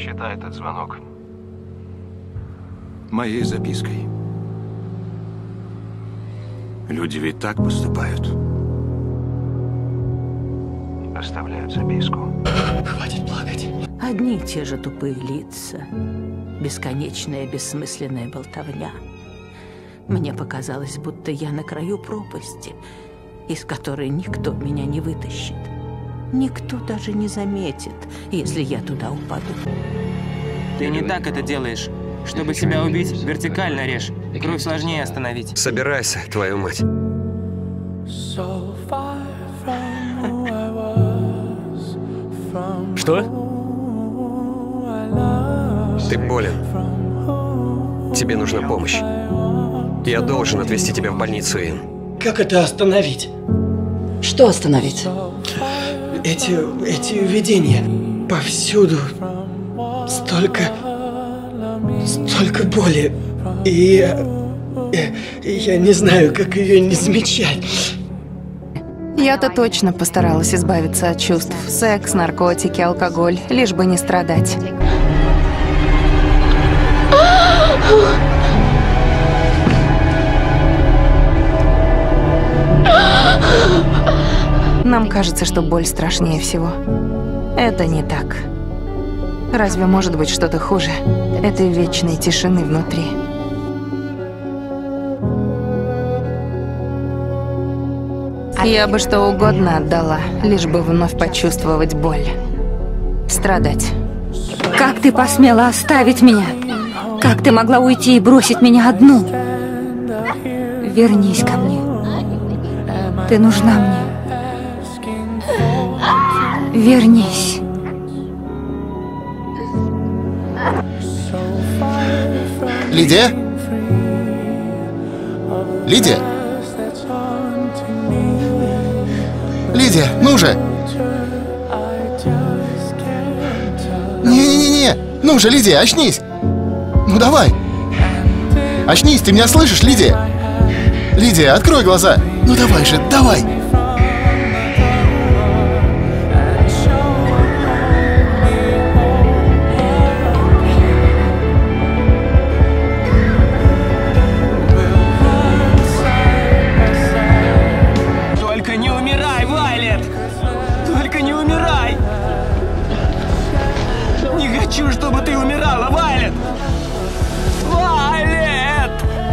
Считай этот звонок моей запиской. Люди ведь так поступают. Оставляют записку. Хватит плакать. Одни и те же тупые лица. Бесконечная бессмысленная болтовня. Мне показалось, будто я на краю пропасти, из которой никто меня не вытащит. Никто даже не заметит, если я туда упаду. Ты не так это делаешь. Чтобы себя убить, вертикально режь. Кровь сложнее остановить. Собирайся, твою мать. Что? Ты болен. Тебе нужна помощь. Я должен отвезти тебя в больницу, Ин. Как это остановить? Что остановить? Эти видения повсюду. Столько боли. И я не знаю, как ее не замечать. Я-то точно постаралась избавиться от чувств. Секс, наркотики, алкоголь, лишь бы не страдать. Нам кажется, что боль страшнее всего. Это не так. Разве может быть что-то хуже этой вечной тишины внутри? Я бы что угодно отдала, лишь бы вновь почувствовать боль. Страдать. Как ты посмела оставить меня? Как ты могла уйти и бросить меня одну? Вернись ко мне. Ты нужна мне. Вернись. Лидия? Лидия? Лидия, ну же! Не-не-не! Ну же, Лидия, очнись! Ну давай! Очнись, ты меня слышишь, Лидия? Лидия, открой глаза! Ну давай же, давай! Только не умирай, Вайлет! Только не умирай! Не хочу, чтобы ты умирала, Вайлет! Вайлет!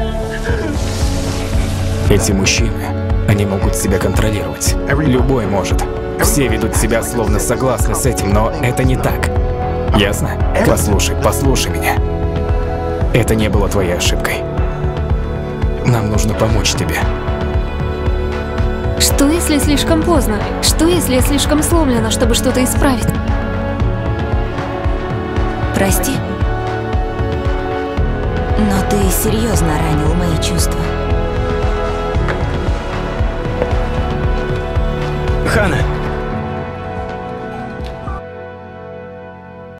Эти мужчины, они могут себя контролировать. Любой может. Все ведут себя словно согласны с этим, но это не так. Ясно? Послушай меня. Это не было твоей ошибкой. Нам нужно помочь тебе. Что, если слишком поздно? Что, если я слишком сломлена, чтобы что-то исправить? Прости, но ты серьезно ранил мои чувства.